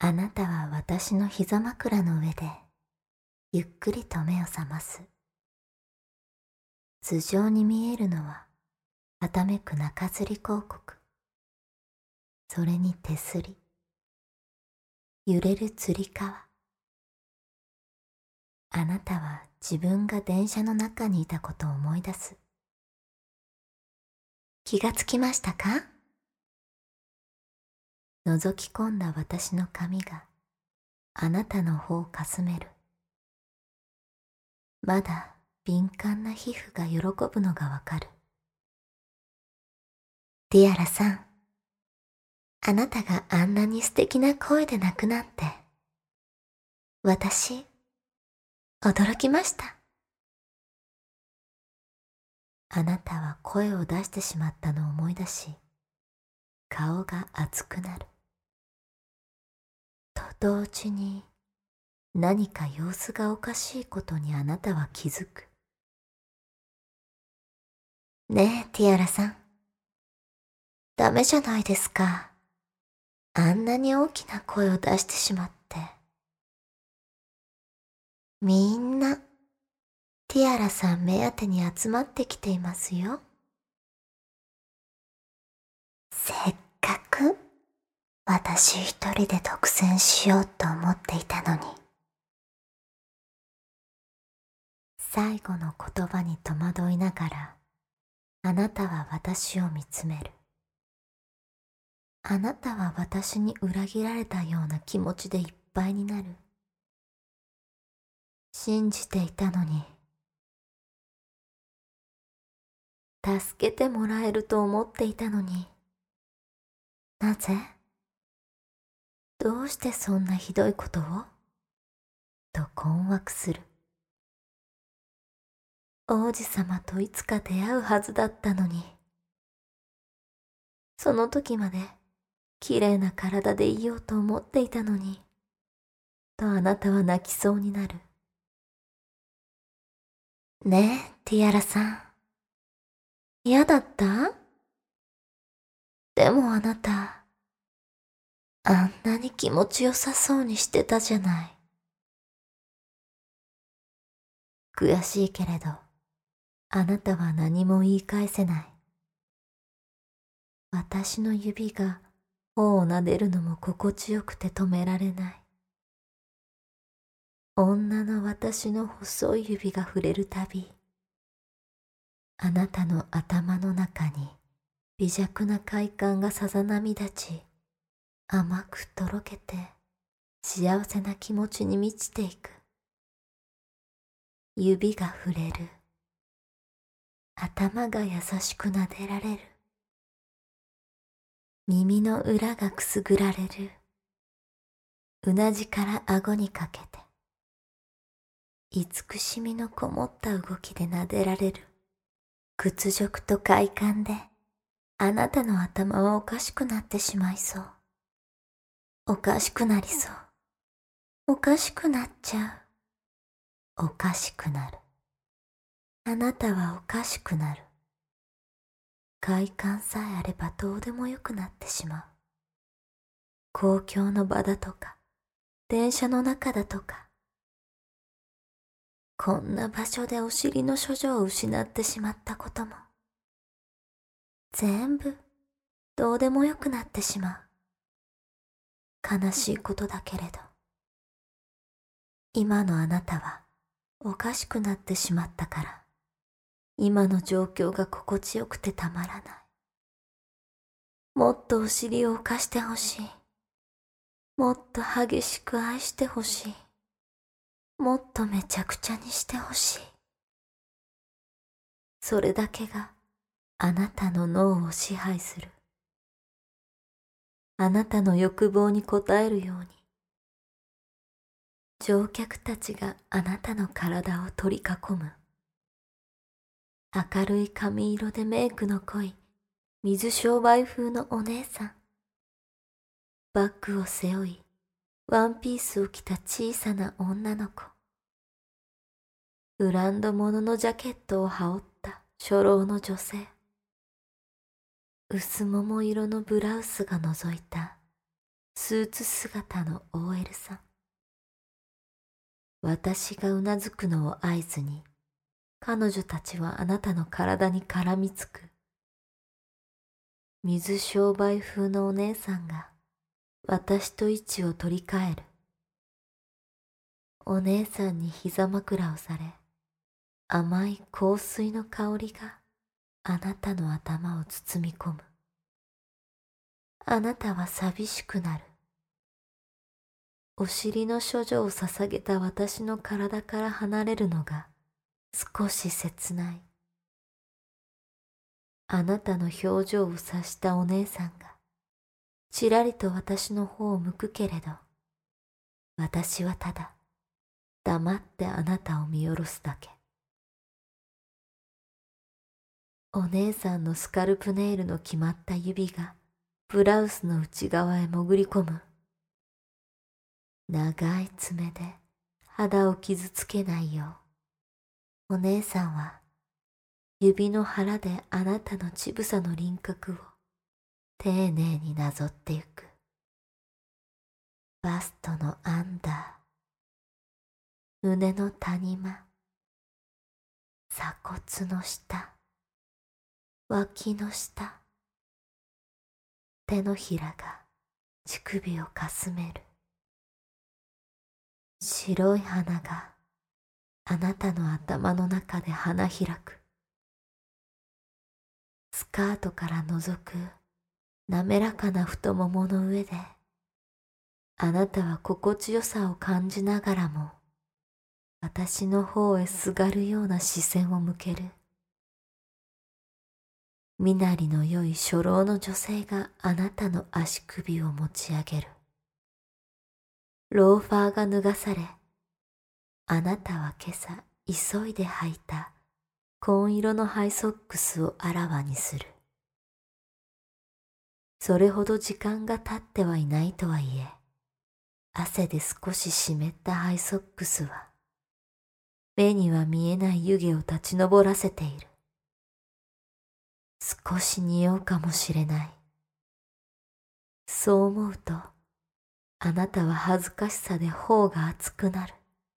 あなたは私の膝枕の上でゆっくりと目を覚ます。頭上に見えるのははためく中吊り広告。それに手すり、揺れるつり革。あなたは自分が電車の中にいたことを思い出す。気がつきましたか？覗き込んだ私の髪があなたの方をかすめる。まだ敏感な皮膚が喜ぶのがわかる。ティアラさん、あなたがあんなに素敵な声で泣くなんて、私、驚きました。あなたは声を出してしまったのを思い出し、顔が熱くなる。と同時に、何か様子がおかしいことにあなたは気づく。ねえ、ティアラさん。ダメじゃないですか。あんなに大きな声を出してしまって。みんな、ティアラさん目当てに集まってきていますよ。せっかく、私一人で独占しようと思っていたのに。最後の言葉に戸惑いながら、あなたは私を見つめる。あなたは私に裏切られたような気持ちでいっぱいになる。信じていたのに。助けてもらえると思っていたのに。なぜ？どうしてそんなひどいことを？と困惑する。王子様といつか出会うはずだったのに。その時まで綺麗な体でいようと思っていたのに。とあなたは泣きそうになる。ねえ、ティアラさん。嫌だった？でもあなた、あんなに気持ちよさそうにしてたじゃない。悔しいけれど、あなたは何も言い返せない。私の指が頬を撫でるのも心地よくて止められない。女の私の細い指が触れるたび、あなたの頭の中に微弱な快感がさざ波立ち、甘くとろけて幸せな気持ちに満ちていく。指が触れる。頭が優しく撫でられる。耳の裏がくすぐられる。うなじから顎にかけて、慈しみのこもった動きで撫でられる。屈辱と快感で、あなたの頭はおかしくなってしまいそう。おかしくなりそう。おかしくなっちゃう。おかしくなる。あなたはおかしくなる。快感さえあればどうでもよくなってしまう。公共の場だとか、電車の中だとか、こんな場所でお尻の処女を失ってしまったことも、全部どうでもよくなってしまう。悲しいことだけれど、今のあなたはおかしくなってしまったから、今の状況が心地よくてたまらない。もっとお尻を犯してほしい。もっと激しく愛してほしい。もっとめちゃくちゃにしてほしい。それだけがあなたの脳を支配する。あなたの欲望に応えるように。乗客たちがあなたの体を取り囲む。明るい髪色でメイクの濃い水商売風のお姉さん。バッグを背負い、ワンピースを着た小さな女の子。ブランド物のジャケットを羽織った初老の女性。薄桃色のブラウスが覗いたスーツ姿の OL さん。私がうなずくのを合図に、彼女たちはあなたの体に絡みつく。水商売風のお姉さんが私と位置を取り替える。お姉さんに膝枕をされ、甘い香水の香りがあなたの頭を包み込む。あなたは寂しくなる。お尻の処女を捧げた私の体から離れるのが少し切ない。あなたの表情を察したお姉さんがちらりと私の方を向くけれど、私はただ黙ってあなたを見下ろすだけ。お姉さんのスカルプネイルの決まった指がブラウスの内側へ潜り込む。長い爪で肌を傷つけないよう、お姉さんは指の腹であなたの乳房の輪郭を丁寧になぞってゆく。バストのアンダー、胸の谷間、鎖骨の下、脇の下、手のひらが乳首をかすめる。白い花があなたの頭の中で花開く。スカートから覗く滑らかな太ももの上で、あなたは心地よさを感じながらも、私の方へすがるような視線を向ける。身なりの良い初老の女性があなたの足首を持ち上げる。ローファーが脱がされ、あなたは今朝急いで履いた紺色のハイソックスをあらわにする。それほど時間が経ってはいないとはいえ、汗で少し湿ったハイソックスは、目には見えない湯気を立ち上らせている。少し匂うかもしれない。そう思うと、あなたは恥ずかしさで頬が熱くなる。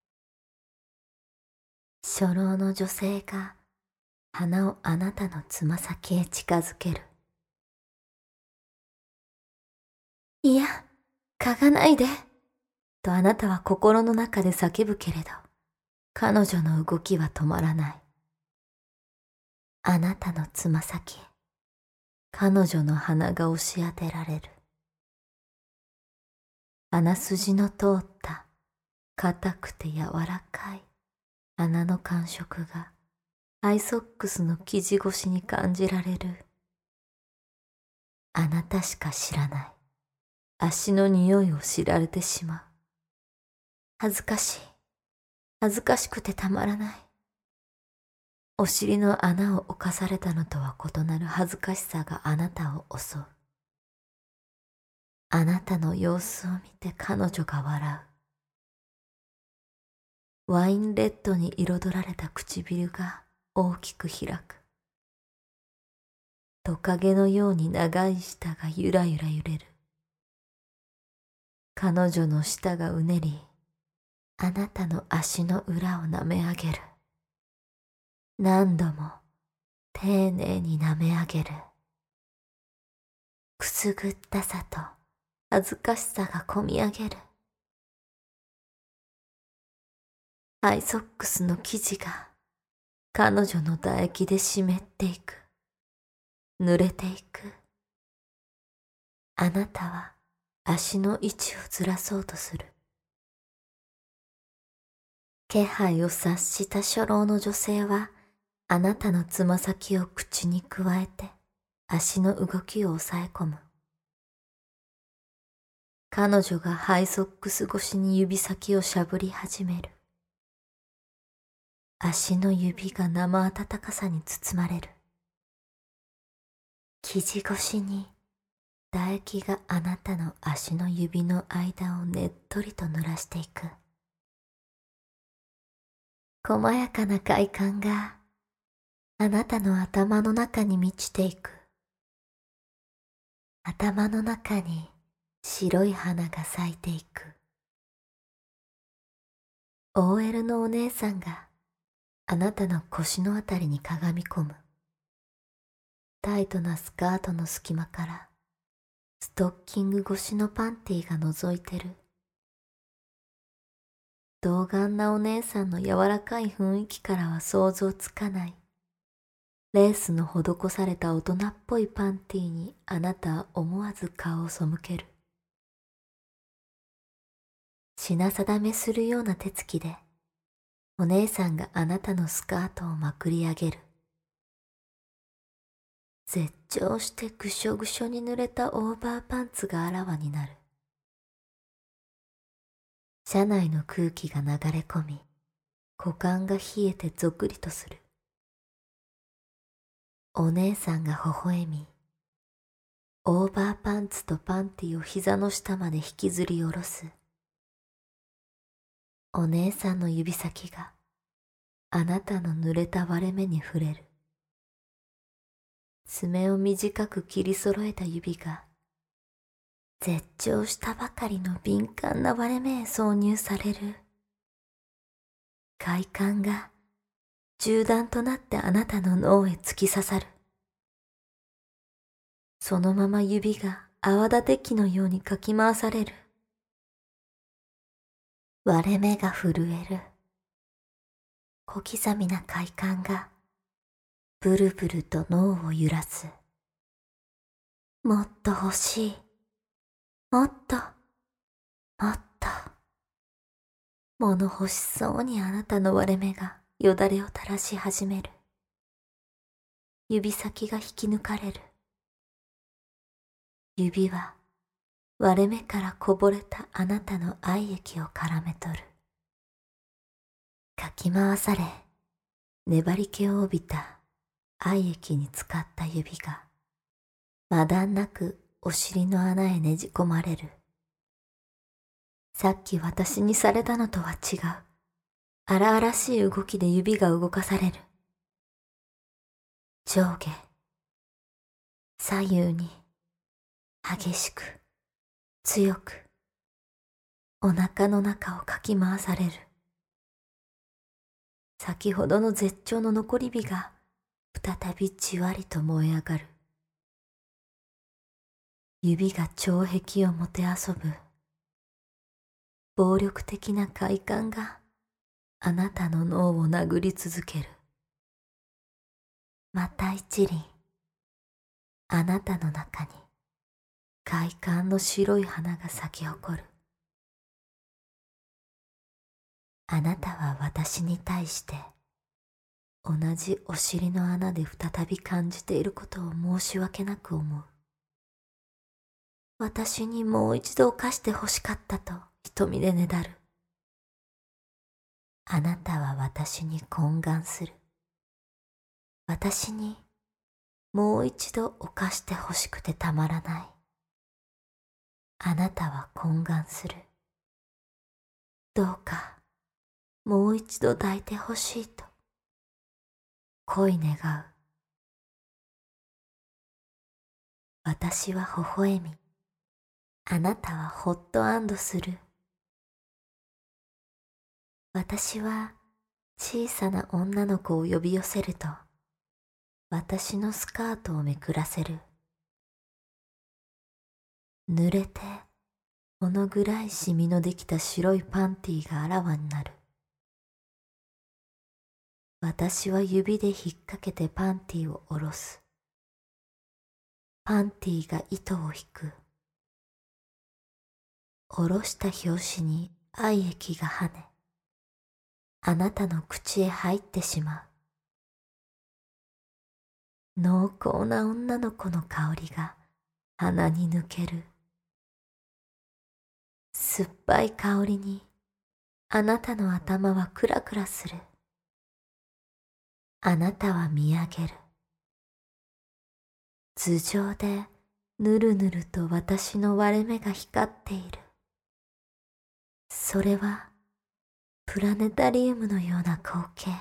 初老の女性が鼻をあなたのつま先へ近づける。いや、嗅がないで、とあなたは心の中で叫ぶけれど、彼女の動きは止まらない。あなたのつま先へ、彼女の鼻が押し当てられる。鼻筋の通った硬くて柔らかい穴の感触がアイソックスの生地越しに感じられる。あなたしか知らない足の匂いを知られてしまう。恥ずかしい。恥ずかしくてたまらない。お尻の穴を侵されたのとは異なる恥ずかしさがあなたを襲う。あなたの様子を見て彼女が笑う。ワインレッドに彩られた唇が大きく開く。トカゲのように長い舌がゆらゆら揺れる。彼女の舌がうねり、あなたの足の裏を舐め上げる。何度も丁寧に舐め上げる。くすぐったさと恥ずかしさがこみ上げる。ハイソックスの生地が彼女の唾液で湿っていく。濡れていく。あなたは足の位置をずらそうとする。気配を察した初老の女性はあなたのつま先を口にくわえて足の動きを抑え込む。彼女がハイソックス越しに指先をしゃぶり始める。足の指が生温かさに包まれる。生地越しに唾液があなたの足の指の間をねっとりと濡らしていく。細やかな快感があなたの頭の中に満ちていく。頭の中に白い花が咲いていく。OL のお姉さんがあなたの腰のあたりにかがみ込む。タイトなスカートの隙間からストッキング越しのパンティが覗いてる。童顔なお姉さんの柔らかい雰囲気からは想像つかない。レースの施された大人っぽいパンティにあなたは思わず顔を背ける。品定めするような手つきでお姉さんがあなたのスカートをまくり上げる。絶頂してぐしょぐしょに濡れたオーバーパンツがあらわになる。車内の空気が流れ込み、股間が冷えてゾクリとする。お姉さんが微笑み、オーバーパンツとパンティを膝の下まで引きずり下ろす。お姉さんの指先があなたの濡れた割れ目に触れる。爪を短く切り揃えた指が絶頂したばかりの敏感な割れ目へ挿入される。快感が銃弾となってあなたの脳へ突き刺さる。そのまま指が泡立て器のようにかき回される。割れ目が震える。小刻みな快感がブルブルと脳を揺らす。もっと欲しい。もっと、もっと。物欲しそうにあなたの割れ目がよだれを垂らし始める。指先が引き抜かれる。指は割れ目からこぼれたあなたの愛液を絡め取る。かき回され、粘り気を帯びた愛液に浸かった指がまだんなくお尻の穴へねじ込まれる。さっき私にされたのとは違う荒々しい動きで指が動かされる。上下、左右に激しく、強く、お腹の中をかき回される。先ほどの絶頂の残り火が再びじわりと燃え上がる。指が腸壁をもてあそぶ。暴力的な快感があなたの脳を殴り続ける。また一輪、あなたの中に快感の白い花が咲き誇る。あなたは私に対して同じお尻の穴で再び感じていることを申し訳なく思う。私にもう一度犯して欲しかったと瞳でねだる。あなたは私に懇願する。私にもう一度犯して欲しくてたまらない。あなたは懇願する。どうかもう一度抱いて欲しいと恋願う。私は微笑み、あなたはホット安堵する。私は小さな女の子を呼び寄せると、私のスカートをめくらせる。濡れて、ほの暗いシミのできた白いパンティがあらわになる。私は指で引っ掛けてパンティを下ろす。パンティが糸を引く。下ろした拍子に愛液が跳ね、あなたの口へ入ってしまう。濃厚な女の子の香りが鼻に抜ける。酸っぱい香りにあなたの頭はクラクラする。あなたは見上げる。頭上でぬるぬると私の割れ目が光っている。それはプラネタリウムのような光景。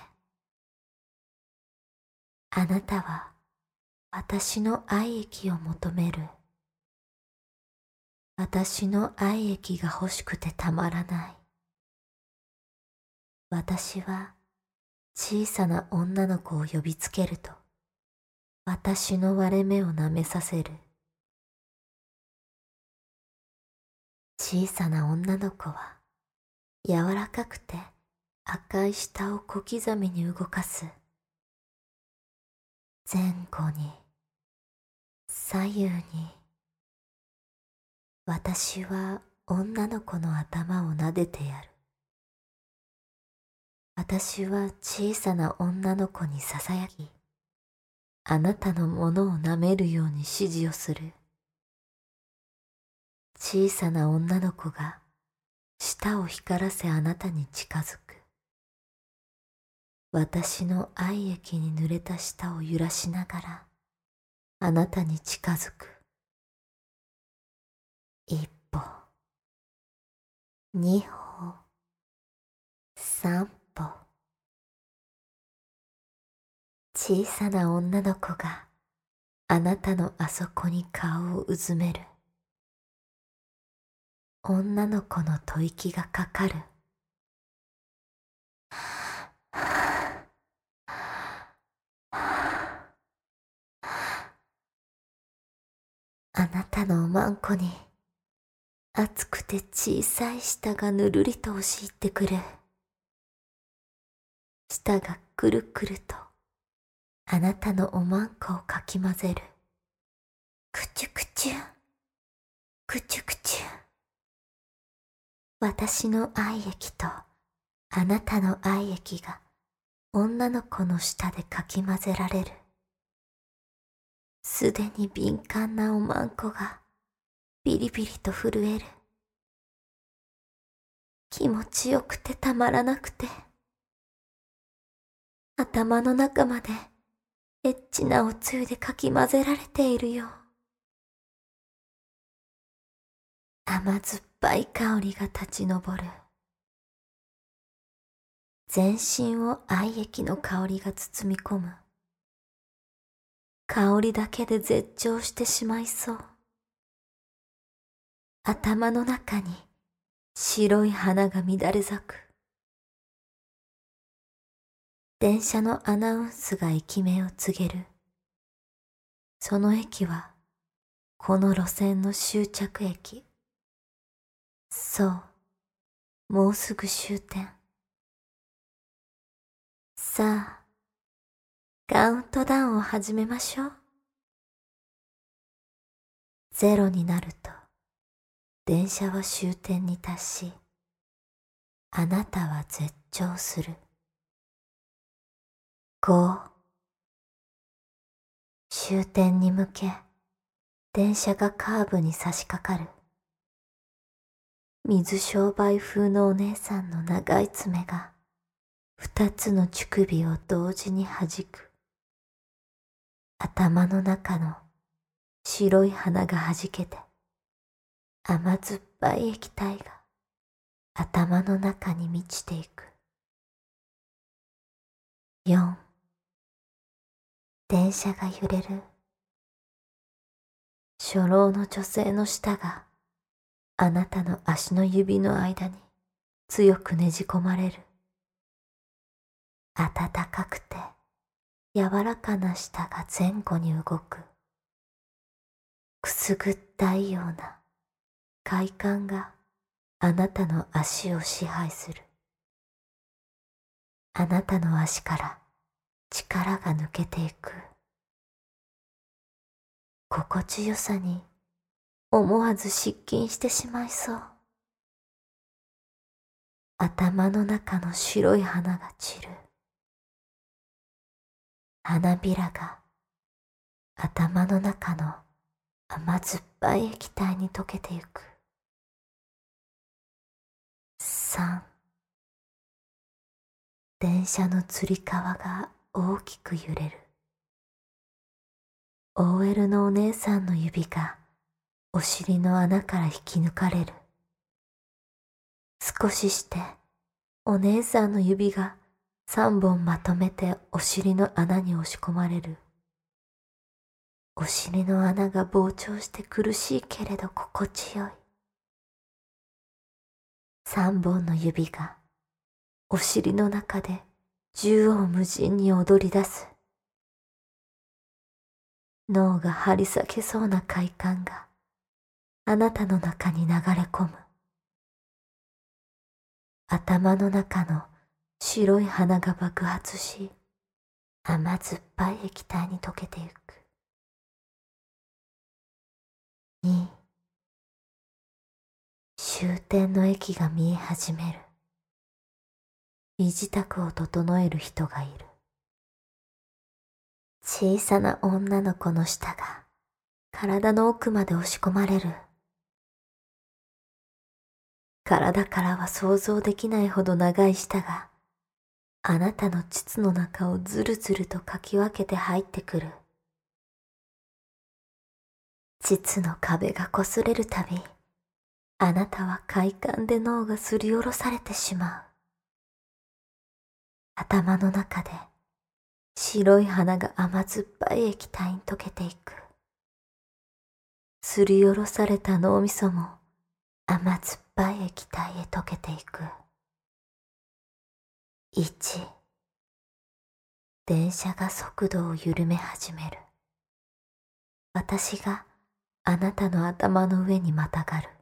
あなたは私の愛液を求める。 私の愛液が欲しくてたまらない。私は小さな女の子を呼びつけると、私の割れ目を舐めさせる。小さな女の子は柔らかくて赤い舌を小刻みに動かす。前後に、左右に。私は女の子の頭を撫でてやる。私は小さな女の子にささやぎ、あなたのものを舐めるように指示をする。小さな女の子が舌を光らせあなたに近づく。私の愛液に濡れた舌を揺らしながらあなたに近づく。一歩、二歩、三歩。小さな女の子があなたのあそこに顔をうずめる。女の子の吐息がかかる。あなたのおまんこに熱くて小さい舌がぬるりと押し入ってくる。舌がくるくるとあなたのおまんこをかき混ぜる。くちゅくちゅ、くちゅくちゅ。私の愛液とあなたの愛液が女の子の舌でかき混ぜられる。すでに敏感なおまんこがビリビリと震える。気持ちよくてたまらなくて、頭の中までエッチなおつゆでかき混ぜられているよ。甘酸っぱい香りが立ち上る。全身を愛液の香りが包み込む。香りだけで絶頂してしまいそう。頭の中に白い花が乱れ咲く。電車のアナウンスが駅名を告げる。その駅はこの路線の終着駅。そう、もうすぐ終点。さあ、カウントダウンを始めましょう。ゼロになると、電車は終点に達し、あなたは絶頂する。5、終点に向け、電車がカーブに差し掛かる。水商売風のお姉さんの長い爪が、二つの乳首を同時に弾く。頭の中の白い花が弾けて、甘酸っぱい液体が頭の中に満ちていく。4、電車が揺れる。初老の女性の舌があなたの足の指の間に強くねじ込まれる。暖かくて柔らかな舌が前後に動く。くすぐったいような快感があなたの足を支配する。あなたの足から力が抜けていく。心地よさに思わず失禁してしまいそう。頭の中の白い花が散る。花びらが頭の中の甘酸っぱい液体に溶けてゆく。3、電車のつり革が大きく揺れる。OL のお姉さんの指がお尻の穴から引き抜かれる。少ししてお姉さんの指が3本まとめてお尻の穴に押し込まれる。お尻の穴が膨張して苦しいけれど心地よい。 三本の指がお尻の中で縦横無尽に踊り出す。脳が張り裂けそうな快感があなたの中に流れ込む。頭の中の白い花が爆発し、甘酸っぱい液体に溶けてゆく。2、終点の駅が見え始める。身支度を整える人がいる。小さな女の子の舌が体の奥まで押し込まれる。体からは想像できないほど長い舌があなたの膣の中をずるずるとかき分けて入ってくる。膣の壁が擦れるたび、あなたは快感で脳がすりおろされてしまう。頭の中で白い花が甘酸っぱい液体に溶けていく。すりおろされた脳みそも甘酸っぱい液体へ溶けていく。1、電車が速度を緩め始める。私があなたの頭の上にまたがる。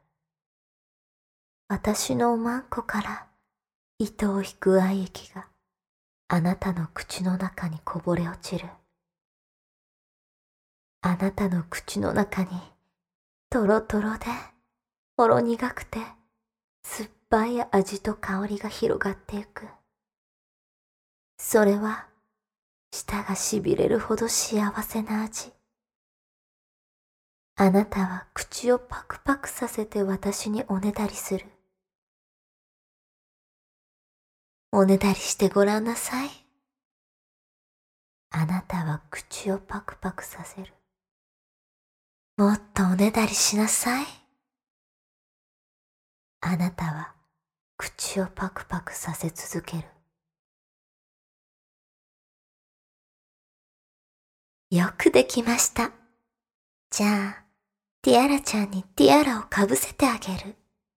私のおまんこから糸を引く愛液があなたの口の中にこぼれ落ちる。あなたの口の中にトロトロでほろ苦くて酸っぱい味と香りが広がってゆく。それは舌がしびれるほど幸せな味。あなたは口をパクパクさせて私におねだりする。おねだりしてごらんなさい。あなたは口をパクパクさせる。もっとおねだりしなさい。あなたは口をパクパクさせ続ける。よくできました。じゃあ、ティアラちゃんにティアラをかぶせてあげる。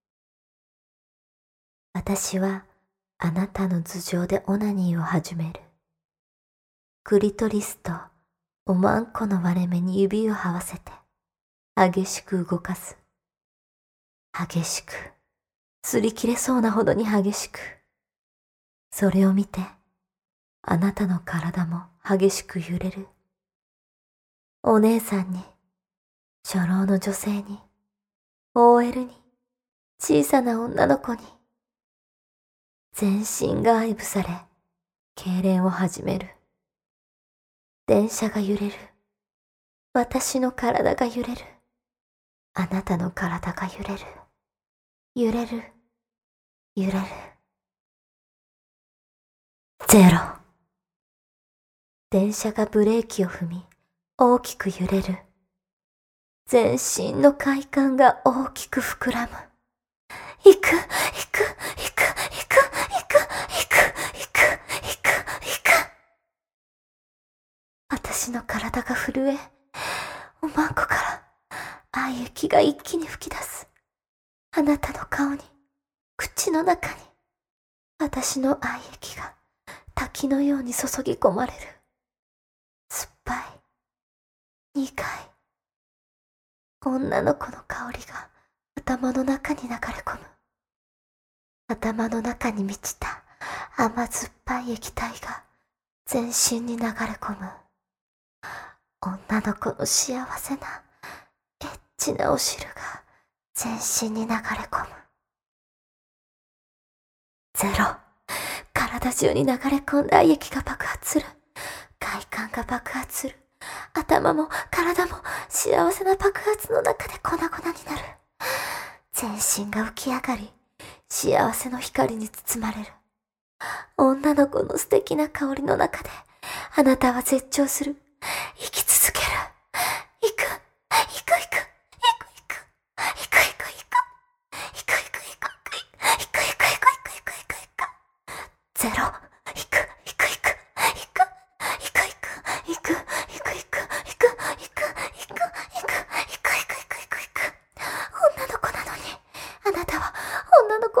私はあなたの頭上でオナニーを始める。クリトリスとおまんこの割れ目に指を合わせて激しく動かす。激しく、擦り切れそうなほどに激しく。それを見て、あなたの体も激しく揺れる。お姉さんに、初老の女性に、OL に、小さな女の子に、全身が愛撫され、痙攣を始める。電車が揺れる。私の体が揺れる。あなたの体が揺れる。揺れる。揺れる。0。電車がブレーキを踏み、大きく揺れる。全身の快感が大きく膨らむ。行く、行く、行く、行く、行く、行く、行く、行く、行く。私の体が震え、おまんこから愛液が一気に吹き出す。あなたの顔に、口の中に、私の愛液が滝のように注ぎ込まれる。酸っぱい、苦い。女の子の香りが頭の中に流れ込む。頭の中に満ちた甘酸っぱい液体が全身に流れ込む。女の子の幸せなエッチなお汁が全身に流れ込む。0。体中に流れ込んだ愛液が爆発する。快感が爆発する。頭も体も幸せな爆発の中で粉々になる。全身が浮き上がり、幸せの光に包まれる。女の子の素敵な香りの中で、あなたは絶頂する。生き続ける。行く、行く、行く、行く、行く、行く、行く、行く、行く、行く、行く、行く、行く、行く、行く、行く、行く、行く。0。行く、行く、行く、行く、行く、行く、行く、行く、行く、行く、行く、行く、行く、行く、行く。女の子なのに、あなたは女の子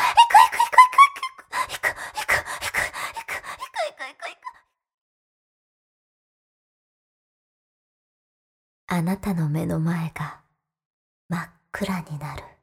あなたの目の前が真っ暗になる。